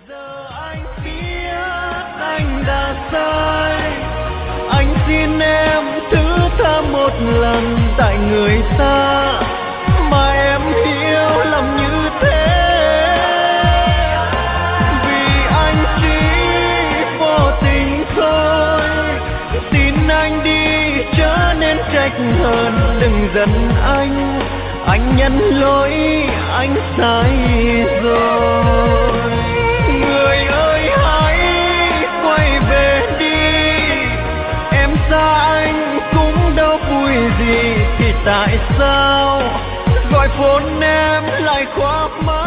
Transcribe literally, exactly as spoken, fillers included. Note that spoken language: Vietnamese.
Giờ anh biết anh đã sai, anh xin em thứ tha một lần, tại người ta mà em hiểu lầm như thế. Vì anh chỉ vô tình thôi, xin anh đi chớ nên trách hơn, đừng giận anh, anh nhận lỗi anh sai rồi. Người ơi hãy quay về đi, em xa anh cũng đâu vui gì, thì tại sao gọi phone em lại khóa mắt.